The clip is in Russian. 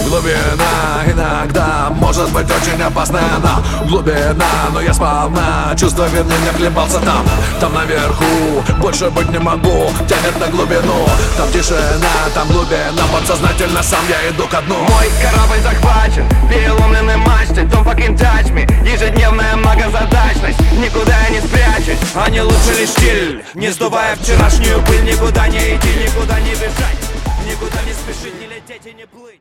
Глубина иногда может быть очень опасная, она глубина, но я сполна чувство вины не хлебался там. Там наверху больше быть не могу, тянет на глубину. Там тишина, там глубина, подсознательно сам я иду ко дну. Мой корабль захвачен, переломленной мачтой. Don't fucking touch me. Ежедневная многозадачность, никуда я не спрячусь. А не лучше лишь стиль, не сдувая вчерашнюю пыль. Никуда не идти, никуда не бежать, никуда не спешить, не лететь и не плыть.